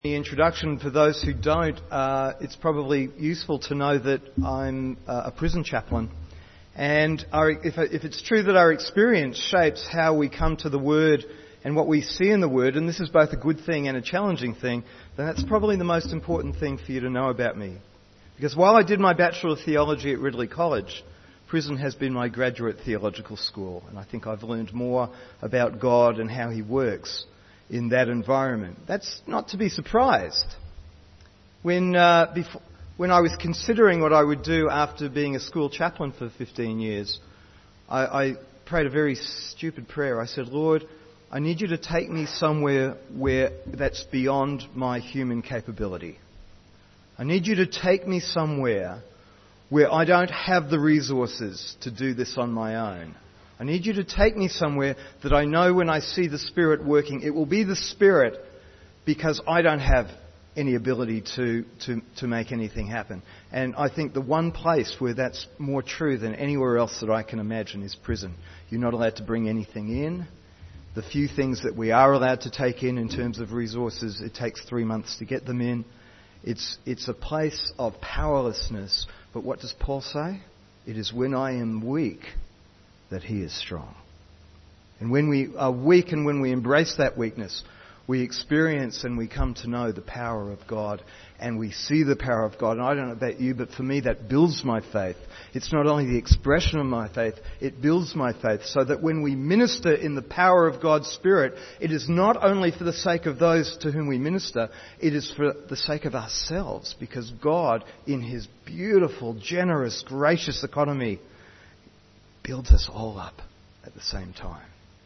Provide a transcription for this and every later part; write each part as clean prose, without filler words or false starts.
The introduction, for those who don't, it's probably useful to know that I'm a prison chaplain. And if it's true that our experience shapes how we come to the Word and what we see in the Word, and this is both a good thing and a challenging thing, then that's probably the most important thing for you to know about me. Because while I did my Bachelor of Theology at Ridley College, prison has been my graduate theological school. And I think I've learned more about God and how He works in that environment. That's not to be surprised. When I was considering what I would do after being a school chaplain for 15 years, I prayed a very stupid prayer. I said, Lord, I need you to take me somewhere where that's beyond my human capability. I need you to take me somewhere where I don't have the resources to do this on my own. I need you to take me somewhere that I know when I see the Spirit working, it will be the Spirit, because I don't have any ability to make anything happen. And I think the one place where that's more true than anywhere else that I can imagine is prison. You're not allowed to bring anything in. The few things that we are allowed to take in terms of resources, it takes 3 months to get them in. It's a place of powerlessness. But what does Paul say? It is when I am weak that He is strong. And when we are weak and when we embrace that weakness, we experience and we come to know the power of God, and we see the power of God. And I don't know about you, but for me that builds my faith. It's not only the expression of my faith, it builds my faith, so that when we minister in the power of God's Spirit, it is not only for the sake of those to whom we minister, it is for the sake of ourselves, because God, in His beautiful, generous, gracious economy, builds us all up at the same time.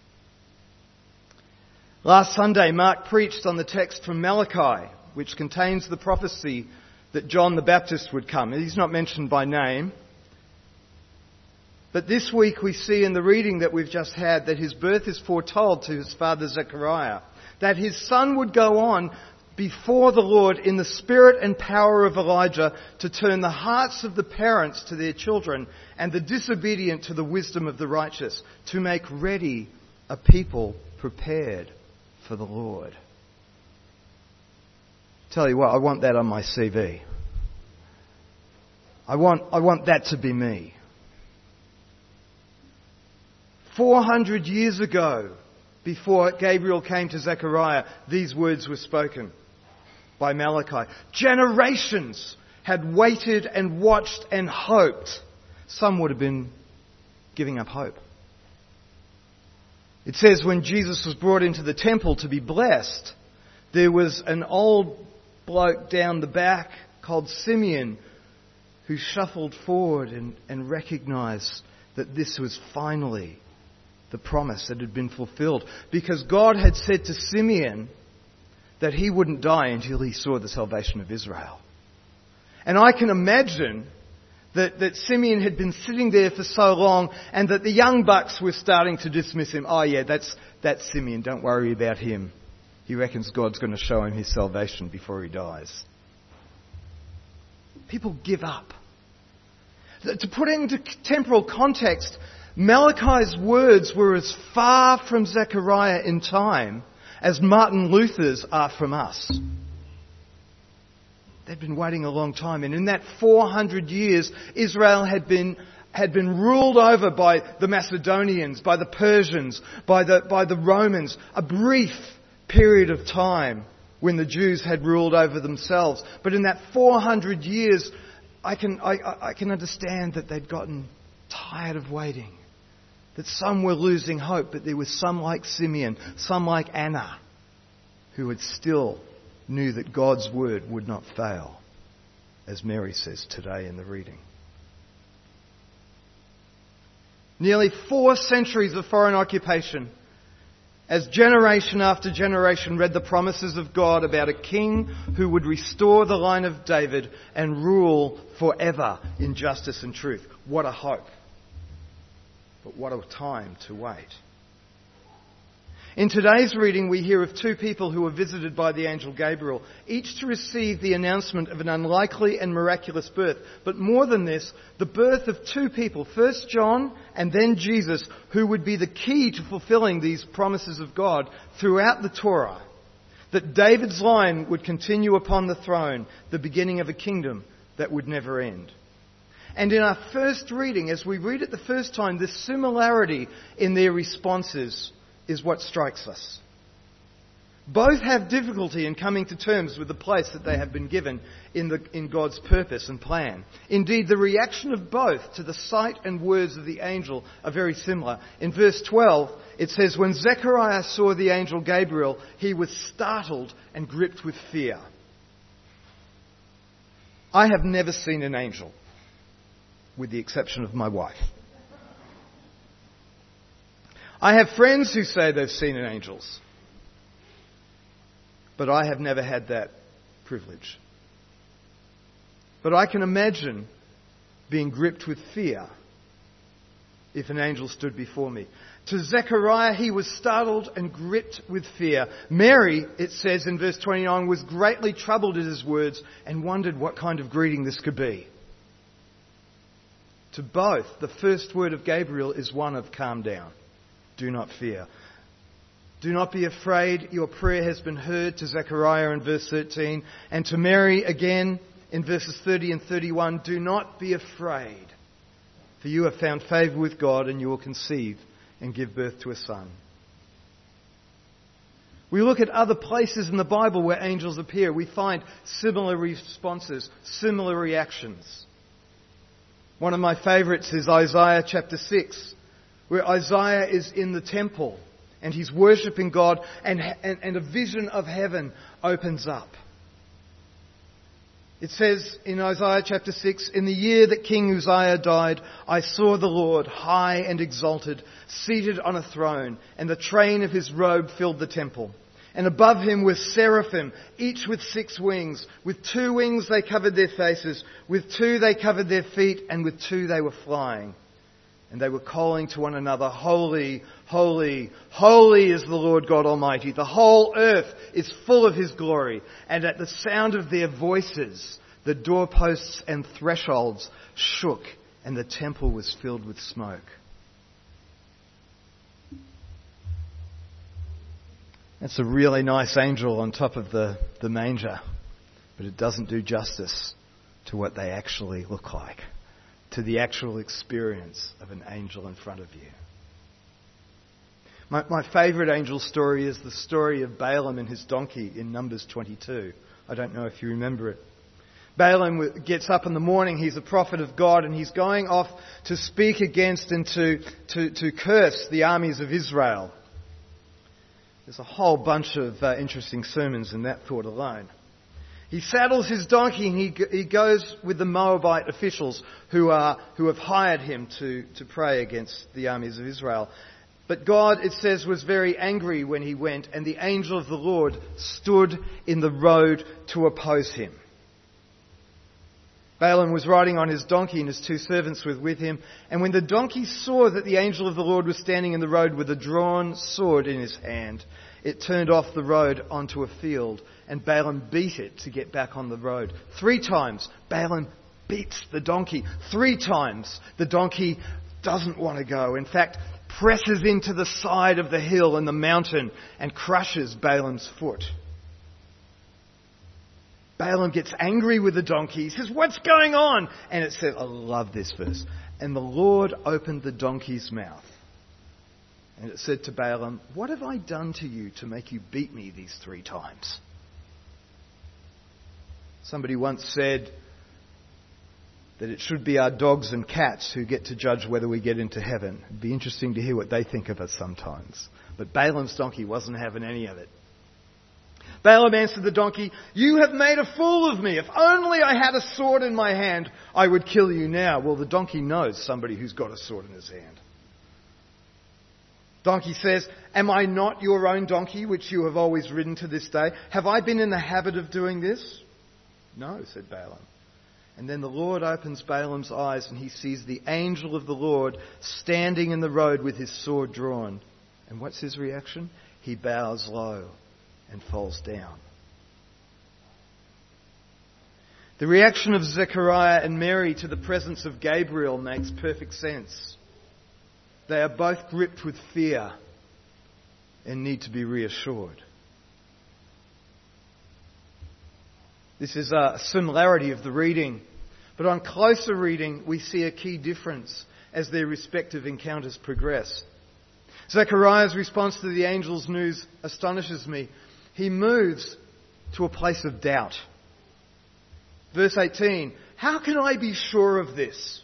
Last Sunday, Mark preached on the text from Malachi, which contains the prophecy that John the Baptist would come. He's not mentioned by name. But this week we see in the reading that we've just had that his birth is foretold to his father Zechariah, that his son would go on before the Lord in the spirit and power of Elijah to turn the hearts of the parents to their children and the disobedient to the wisdom of the righteous, to make ready a people prepared for the Lord. Tell you what, I want that on my CV. I want that to be me. 400 years ago, before Gabriel came to Zechariah, these words were spoken by Malachi. Generations had waited and watched and hoped. Some would have been giving up hope. It says when Jesus was brought into the temple to be blessed, there was an old bloke down the back called Simeon who shuffled forward and recognised that this was finally the promise that had been fulfilled. Because God had said to Simeon that he wouldn't die until he saw the salvation of Israel. And I can imagine that Simeon had been sitting there for so long, and that the young bucks were starting to dismiss him. Oh yeah, that's Simeon, don't worry about him. He reckons God's going to show him His salvation before he dies. People give up. To put it into temporal context, Malachi's words were as far from Zechariah in time as Martin Luther's are from us. They'd been waiting a long time, and in that 400 years, Israel had been ruled over by the Macedonians, by the Persians, by the Romans. A brief period of time when the Jews had ruled over themselves. But in that 400 years, I can understand that they'd gotten tired of waiting. That some were losing hope, but there was some like Simeon, some like Anna, who had still knew that God's word would not fail, as Mary says today in the reading. Nearly 4 centuries of foreign occupation, as generation after generation read the promises of God about a king who would restore the line of David and rule forever in justice and truth. What a hope. But what a time to wait. In today's reading, we hear of 2 people who were visited by the angel Gabriel, each to receive the announcement of an unlikely and miraculous birth. But more than this, the birth of 2 people, first John and then Jesus, who would be the key to fulfilling these promises of God throughout the Torah. that David's line would continue upon the throne, the beginning of a kingdom that would never end. And in our first reading, as we read it the first time, the similarity in their responses is what strikes us. Both have difficulty in coming to terms with the place that they have been given in God's purpose and plan. Indeed, the reaction of both to the sight and words of the angel are very similar. In verse 12, it says, "When Zechariah saw the angel Gabriel, he was startled and gripped with fear." I have never seen an angel, with the exception of my wife. I have friends who say they've seen angels, but I have never had that privilege. But I can imagine being gripped with fear if an angel stood before me. To Zechariah, he was startled and gripped with fear. Mary, it says in verse 29, was greatly troubled at his words and wondered what kind of greeting this could be. To both, the first word of Gabriel is one of calm down. Do not fear. Do not be afraid. Your prayer has been heard, to Zechariah in verse 13. And to Mary again in verses 30 and 31. Do not be afraid, for you have found favour with God, and you will conceive and give birth to a son. We look at other places in the Bible where angels appear. We find similar responses, similar reactions. One of my favourites is Isaiah chapter 6, where Isaiah is in the temple and he's worshipping God, and a vision of heaven opens up. It says in Isaiah chapter 6, "In the year that King Uzziah died, I saw the Lord high and exalted, seated on a throne, and the train of his robe filled the temple. And above him were seraphim, each with 6 wings. With 2 wings they covered their faces, with 2 they covered their feet, and with 2 they were flying. And they were calling to one another, Holy, holy, holy is the Lord God Almighty. The whole earth is full of his glory. And at the sound of their voices, the doorposts and thresholds shook, and the temple was filled with smoke." That's a really nice angel on top of the manger, but it doesn't do justice to what they actually look like, to the actual experience of an angel in front of you. My favourite angel story is the story of Balaam and his donkey in Numbers 22. I don't know if you remember it. Balaam gets up in the morning, he's a prophet of God, and he's going off to speak against and to curse the armies of Israel. There's a whole bunch of interesting sermons in that thought alone. He saddles his donkey and he goes with the Moabite officials who have hired him to pray against the armies of Israel. But God, it says, was very angry when he went, and the angel of the Lord stood in the road to oppose him. Balaam was riding on his donkey and his 2 servants were with him. And when the donkey saw that the angel of the Lord was standing in the road with a drawn sword in his hand, it turned off the road onto a field, and Balaam beat it to get back on the road. 3 times Balaam beats the donkey. 3 times the donkey doesn't want to go. In fact, presses into the side of the hill and the mountain and crushes Balaam's foot. Balaam gets angry with the donkey. He says, "What's going on?" And it says, I love this verse. "And the Lord opened the donkey's mouth. And it said to Balaam, 'What have I done to you to make you beat me these 3 times?'" Somebody once said that it should be our dogs and cats who get to judge whether we get into heaven. It'd be interesting to hear what they think of us sometimes. But Balaam's donkey wasn't having any of it. Balaam answered the donkey, "You have made a fool of me. If only I had a sword in my hand, I would kill you now." Well, the donkey knows somebody who's got a sword in his hand. Donkey says, "Am I not your own donkey, which you have always ridden to this day? Have I been in the habit of doing this?" "No," said Balaam. And then the Lord opens Balaam's eyes and he sees the angel of the Lord standing in the road with his sword drawn. And what's his reaction? He bows low and falls down. The reaction of Zechariah and Mary to the presence of Gabriel makes perfect sense. They are both gripped with fear and need to be reassured. This is a similarity of the reading. But on closer reading, we see a key difference as their respective encounters progress. Zechariah's response to the angel's news astonishes me. He moves to a place of doubt. Verse 18, how can I be sure of this?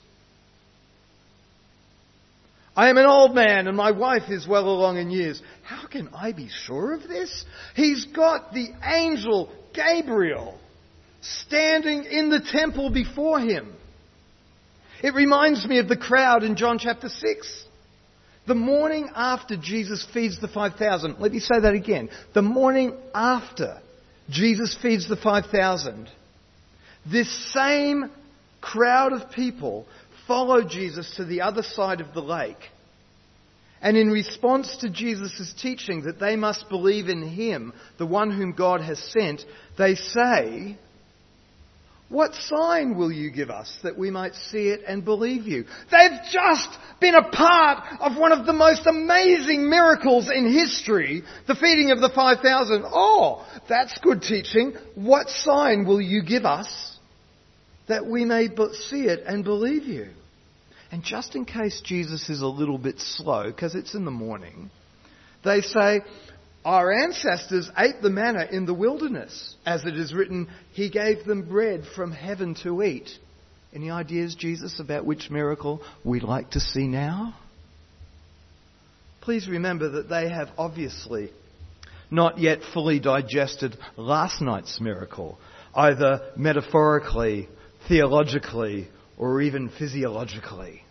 I am an old man and my wife is well along in years. How can I be sure of this? He's got the angel Gabriel standing in the temple before him. It reminds me of the crowd in John chapter 6. The morning after Jesus feeds the 5,000. Let me say that again. The morning after Jesus feeds the 5,000, this same crowd of people follow Jesus to the other side of the lake. And in response to Jesus' teaching that they must believe in Him, the one whom God has sent, they say, what sign will you give us that we might see it and believe you? They've just been a part of one of the most amazing miracles in history, the feeding of the 5,000. Oh, that's good teaching. What sign will you give us that we may see it and believe you? And just in case Jesus is a little bit slow, because it's in the morning, they say, our ancestors ate the manna in the wilderness. As it is written, He gave them bread from heaven to eat. Any ideas, Jesus, about which miracle we'd like to see now? Please remember that they have obviously not yet fully digested last night's miracle, either metaphorically, theologically, or even physiologically.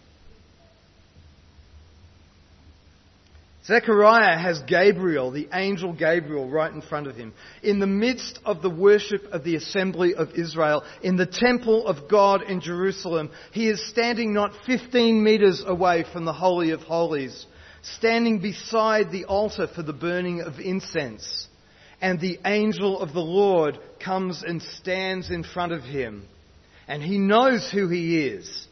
Zechariah has Gabriel, the angel Gabriel, right in front of him. In the midst of the worship of the assembly of Israel, in the temple of God in Jerusalem, he is standing not 15 meters away from the Holy of Holies, standing beside the altar for the burning of incense. And the angel of the Lord comes and stands in front of him. And he knows who he is.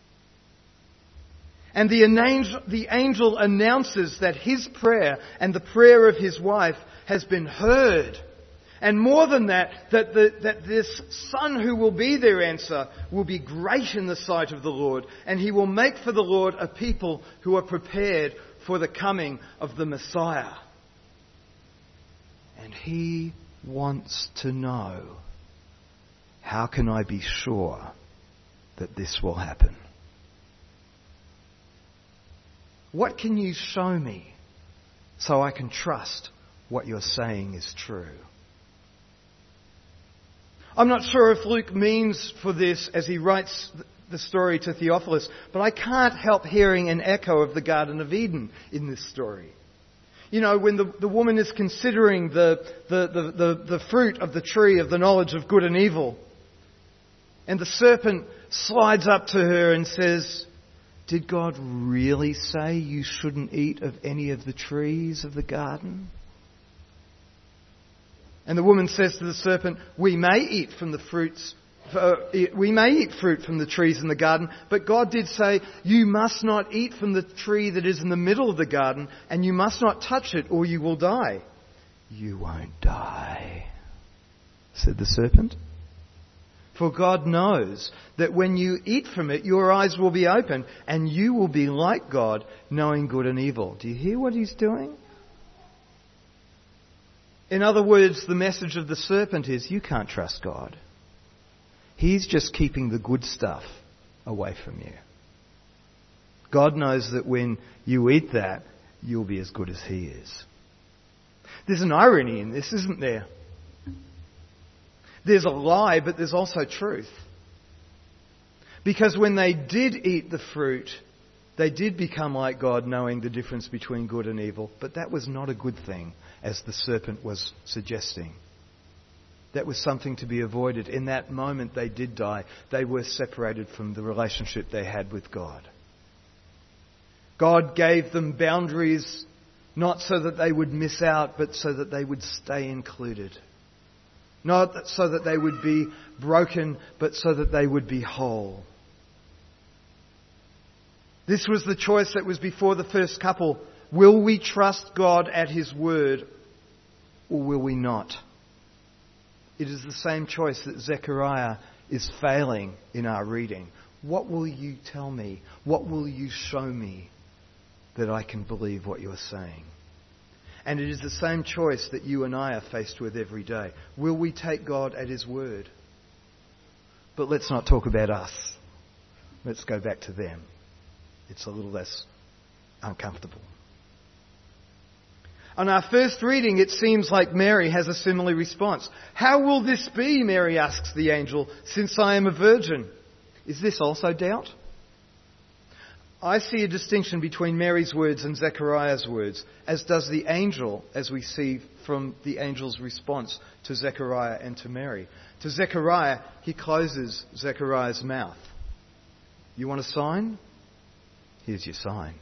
And the angel announces that his prayer and the prayer of his wife has been heard. And more than that, that this son who will be their answer will be great in the sight of the Lord. And he will make for the Lord a people who are prepared for the coming of the Messiah. And he wants to know, how can I be sure that this will happen? What can you show me so I can trust what you're saying is true? I'm not sure if Luke means for this as he writes the story to Theophilus, but I can't help hearing an echo of the Garden of Eden in this story. You know, when the woman is considering the fruit of the tree of the knowledge of good and evil, and the serpent slides up to her and says, did God really say you shouldn't eat of any of the trees of the garden? And the woman says to the serpent, we may eat fruit from the trees in the garden, but God did say, you must not eat from the tree that is in the middle of the garden, and you must not touch it or you will die. You won't die, said the serpent. For God knows that when you eat from it, your eyes will be open and you will be like God, knowing good and evil. Do you hear what he's doing? In other words, the message of the serpent is you can't trust God. He's just keeping the good stuff away from you. God knows that when you eat that, you'll be as good as He is. There's an irony in this, isn't there? There's a lie, but there's also truth. Because when they did eat the fruit, they did become like God, knowing the difference between good and evil. But that was not a good thing, as the serpent was suggesting. That was something to be avoided. In that moment they did die. They were separated from the relationship they had with God. God gave them boundaries, not so that they would miss out, but so that they would stay included. Not so that they would be broken, but so that they would be whole. This was the choice that was before the first couple. Will we trust God at His word, or will we not? It is the same choice that Zechariah is failing in our reading. What will you tell me? What will you show me that I can believe what you're saying? And it is the same choice that you and I are faced with every day. Will we take God at His word? But let's not talk about us. Let's go back to them. It's a little less uncomfortable. On our first reading, it seems like Mary has a similar response. How will this be, Mary asks the angel, since I am a virgin? Is this also doubt? I see a distinction between Mary's words and Zechariah's words, as does the angel, as we see from the angel's response to Zechariah and to Mary. To Zechariah, he closes Zechariah's mouth. You want a sign? Here's your sign.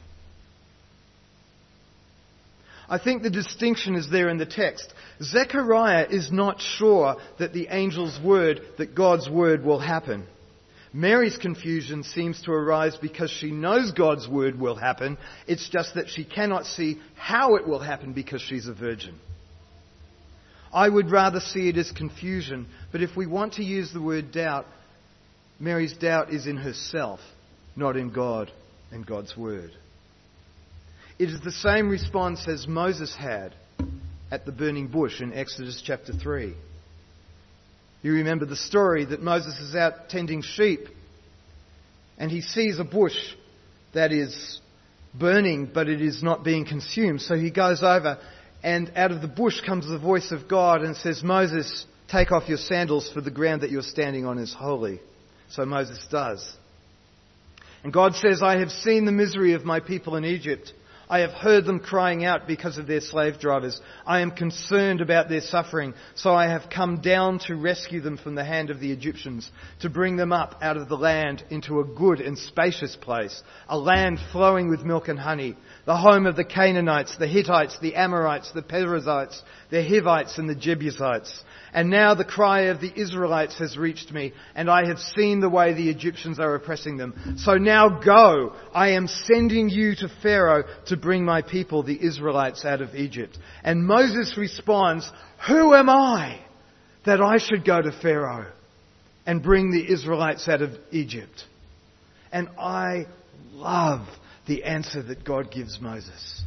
I think the distinction is there in the text. Zechariah is not sure that the angel's word, that God's word will happen. Mary's confusion seems to arise because she knows God's word will happen. It's just that she cannot see how it will happen because she's a virgin. I would rather see it as confusion, but if we want to use the word doubt, Mary's doubt is in herself, not in God and God's word. It is the same response as Moses had at the burning bush in Exodus chapter 3. You remember the story that Moses is out tending sheep and he sees a bush that is burning but it is not being consumed. So he goes over and out of the bush comes the voice of God and says, Moses, take off your sandals for the ground that you're standing on is holy. So Moses does. And God says, I have seen the misery of my people in Egypt. I have heard them crying out because of their slave drivers. I am concerned about their suffering, so I have come down to rescue them from the hand of the Egyptians, to bring them up out of the land into a good and spacious place, a land flowing with milk and honey, the home of the Canaanites, the Hittites, the Amorites, the Perizzites, the Hivites and the Jebusites. And now the cry of the Israelites has reached me, and I have seen the way the Egyptians are oppressing them. So now go, I am sending you to Pharaoh to bring my people, the Israelites, out of Egypt. And Moses responds, who am I that I should go to Pharaoh and bring the Israelites out of Egypt? And I love the answer that God gives Moses.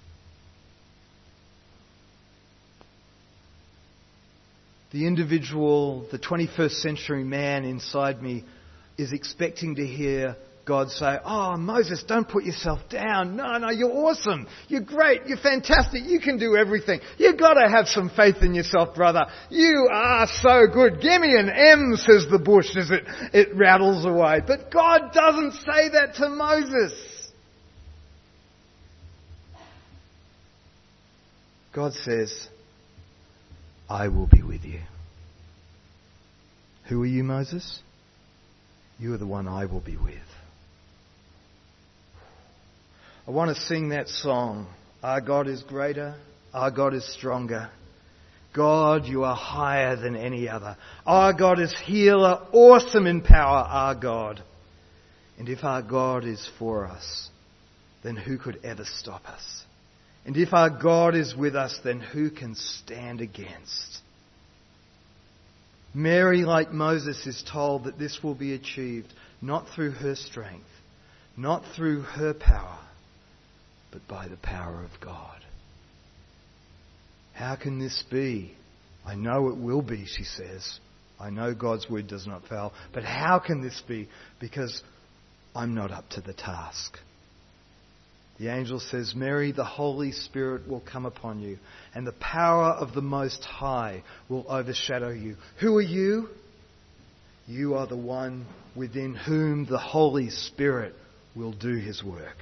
The individual, the 21st century man inside me is expecting to hear God say, oh, Moses, don't put yourself down. No, you're awesome. You're great. You're fantastic. You can do everything. You've got to have some faith in yourself, brother. You are so good. Give me an M, says the bush as it rattles away. But God doesn't say that to Moses. God says, I will be with you. Who are you, Moses? You are the one I will be with. I want to sing that song. Our God is greater. Our God is stronger. God, you are higher than any other. Our God is healer, awesome in power, our God. And if our God is for us, then who could ever stop us? And if our God is with us, then who can stand against? Mary, like Moses, is told that this will be achieved not through her strength, not through her power, but by the power of God. How can this be? I know it will be, she says. I know God's word does not fail. But how can this be? Because I'm not up to the task. The angel says, Mary, the Holy Spirit will come upon you, and the power of the Most High will overshadow you. Who are you? You are the one within whom the Holy Spirit will do his work.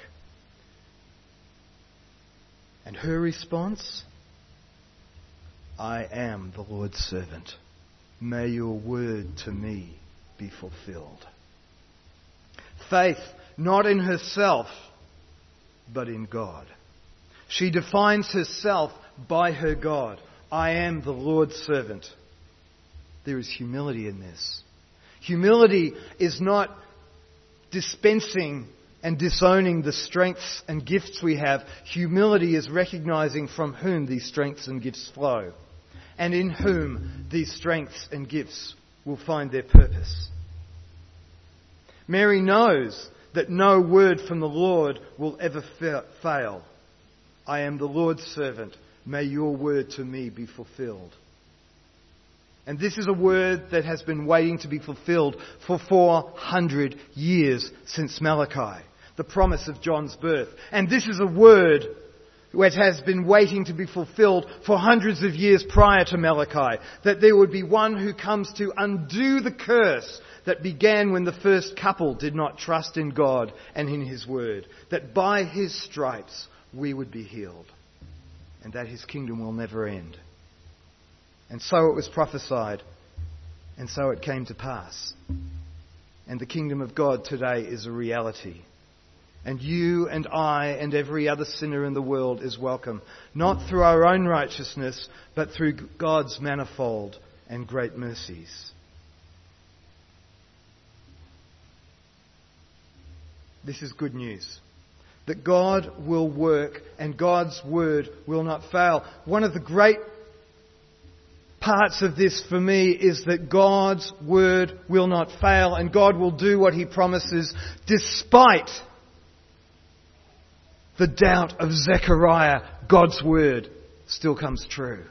And her response? I am the Lord's servant. May your word to me be fulfilled. Faith, not in herself, but in God. She defines herself by her God. I am the Lord's servant. There is humility in this. Humility is not dispensing and disowning the strengths and gifts we have. Humility is recognizing from whom these strengths and gifts flow. and in whom these strengths and gifts will find their purpose. Mary knows that no word from the Lord will ever fail. I am the Lord's servant. May your word to me be fulfilled. And this is a word that has been waiting to be fulfilled for 400 years since Malachi, the promise of John's birth. And this is a word which has been waiting to be fulfilled for hundreds of years prior to Malachi, that there would be one who comes to undo the curse that began when the first couple did not trust in God and in His word, that by His stripes we would be healed, and that His kingdom will never end. And so it was prophesied, and so it came to pass. And the kingdom of God today is a reality. And you and I and every other sinner in the world is welcome, not through our own righteousness, but through God's manifold and great mercies. This is good news. That God will work and God's word will not fail. One of the great parts of this for me is that God's word will not fail and God will do what He promises despite the doubt of Zechariah. God's word still comes true.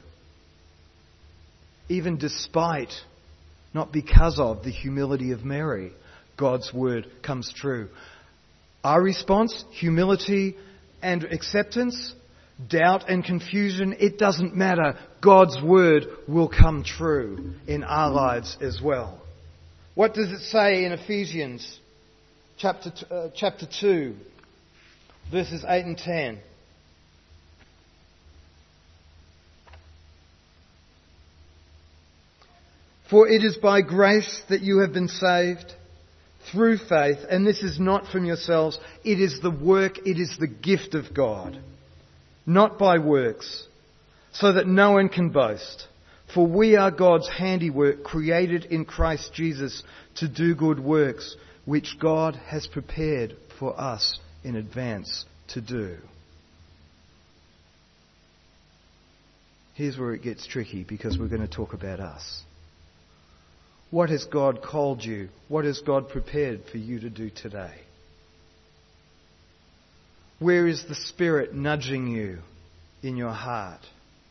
Even despite, not because of, the humility of Mary, God's word comes true. Our response, humility and acceptance, doubt and confusion, it doesn't matter. God's word will come true in our lives as well. What does it say in Ephesians chapter 2, verses 8 and 10? For it is by grace that you have been saved, through faith, and this is not from yourselves. It is the work, it is the gift of God, not by works, so that no one can boast. For we are God's handiwork, created in Christ Jesus to do good works, which God has prepared for us in advance to do. Here's where it gets tricky, because we're going to talk about us. What has God called you? What has God prepared for you to do today? Where is the Spirit nudging you in your heart?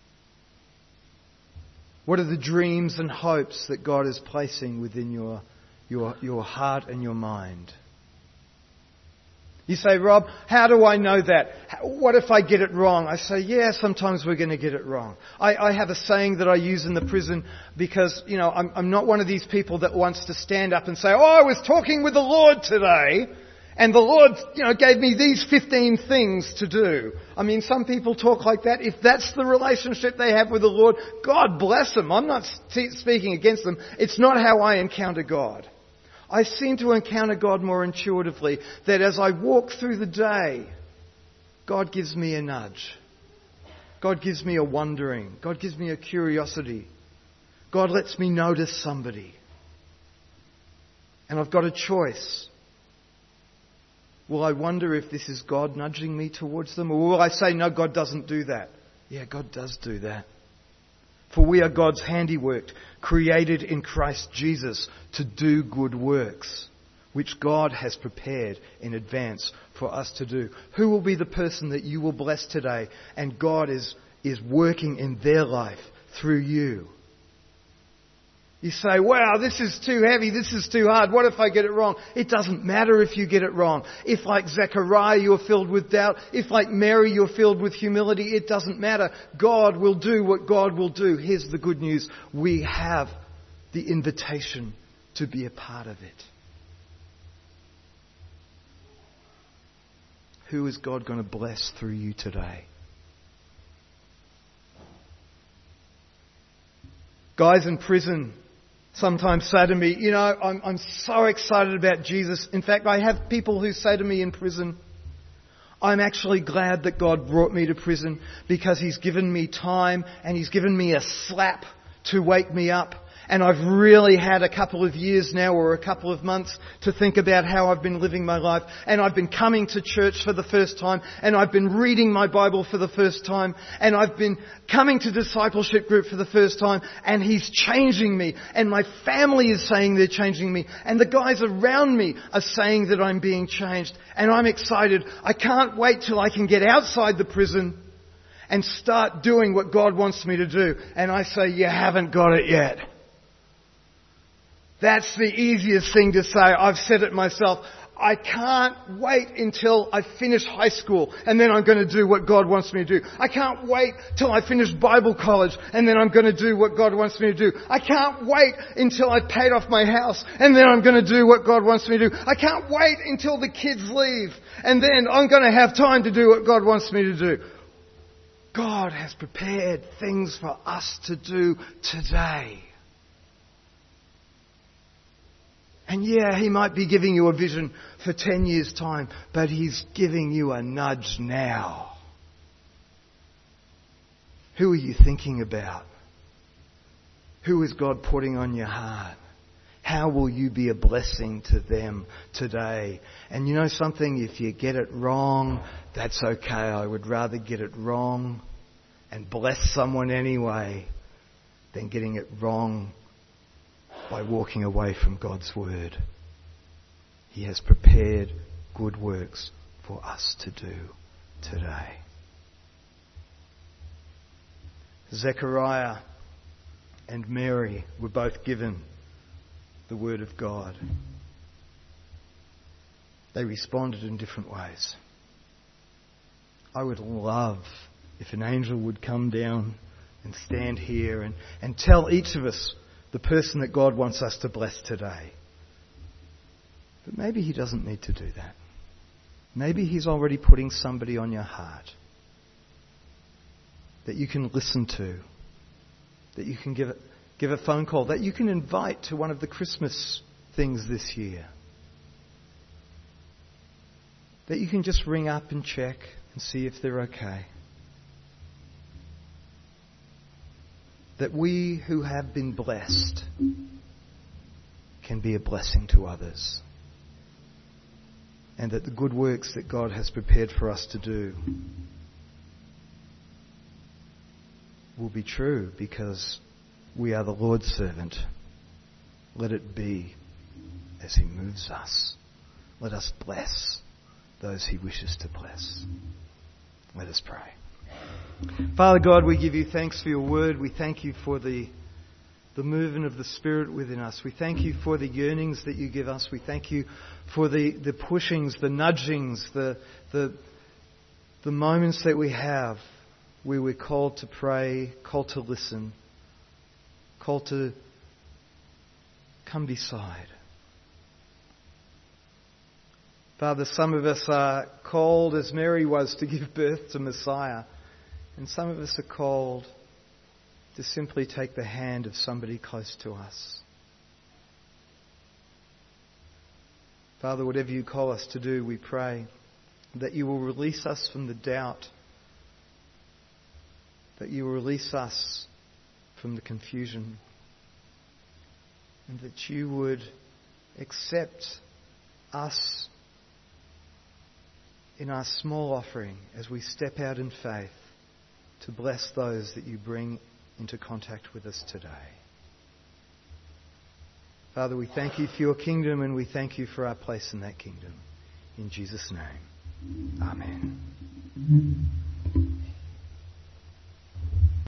What are the dreams and hopes that God is placing within your heart and your mind? You say, Rob, how do I know that? What if I get it wrong? I say, yeah, sometimes we're going to get it wrong. I have a saying that I use in the prison because, I'm not one of these people that wants to stand up and say, I was talking with the Lord today and the Lord, gave me these 15 things to do. I mean, some people talk like that. If that's the relationship they have with the Lord, God bless them. I'm not speaking against them. It's not how I encounter God. I seem to encounter God more intuitively, that as I walk through the day, God gives me a nudge. God gives me a wondering. God gives me a curiosity. God lets me notice somebody. And I've got a choice. Will I wonder if this is God nudging me towards them? Or will I say, no, God doesn't do that? Yeah, God does do that. For we are God's handiwork, created in Christ Jesus to do good works, which God has prepared in advance for us to do. Who will be the person that you will bless today and God is working in their life through you? You say, wow, this is too heavy, this is too hard, what if I get it wrong? It doesn't matter if you get it wrong. If like Zechariah you're filled with doubt, if like Mary you're filled with humility, it doesn't matter. God will do what God will do. Here's the good news. We have the invitation to be a part of it. Who is God going to bless through you today? Guys in prison sometimes say to me, I'm so excited about Jesus. In fact, I have people who say to me in prison, I'm actually glad that God brought me to prison because He's given me time and He's given me a slap to wake me up. And I've really had a couple of years now or a couple of months to think about how I've been living my life. And I've been coming to church for the first time. And I've been reading my Bible for the first time. And I've been coming to discipleship group for the first time. And He's changing me. And my family is saying they're changing me. And the guys around me are saying that I'm being changed. And I'm excited. I can't wait till I can get outside the prison and start doing what God wants me to do. And I say, you haven't got it yet. That's the easiest thing to say. I've said it myself. I can't wait until I finish high school and then I'm going to do what God wants me to do. I can't wait till I finish Bible college and then I'm going to do what God wants me to do. I can't wait until I've paid off my house and then I'm going to do what God wants me to do. I can't wait until the kids leave and then I'm going to have time to do what God wants me to do. God has prepared things for us to do today. And yeah, He might be giving you a vision for 10 years' time, but He's giving you a nudge now. Who are you thinking about? Who is God putting on your heart? How will you be a blessing to them today? And you know something? If you get it wrong, that's okay. I would rather get it wrong and bless someone anyway than getting it wrong by walking away from God's Word. He has prepared good works for us to do today. Zechariah and Mary were both given the Word of God. They responded in different ways. I would love if an angel would come down and stand here and tell each of us the person that God wants us to bless today. But maybe He doesn't need to do that. Maybe He's already putting somebody on your heart that you can listen to, that you can give a phone call, that you can invite to one of the Christmas things this year, that you can just ring up and check and see if they're okay. That we who have been blessed can be a blessing to others. And that the good works that God has prepared for us to do will be true because we are the Lord's servant. Let it be as He moves us. Let us bless those He wishes to bless. Let us pray. Father God, we give You thanks for Your word. We thank You for the movement of the Spirit within us. We thank You for the yearnings that You give us. We thank You for the pushings, the nudgings, the moments that we have where we're called to pray, called to listen, called to come beside. Father, some of us are called, as Mary was, to give birth to Messiah. And some of us are called to simply take the hand of somebody close to us. Father, whatever You call us to do, we pray that You will release us from the doubt, that You will release us from the confusion, and that You would accept us in our small offering as we step out in faith to bless those that You bring into contact with us today. Father, we thank You for Your kingdom and we thank You for our place in that kingdom. In Jesus' name, amen.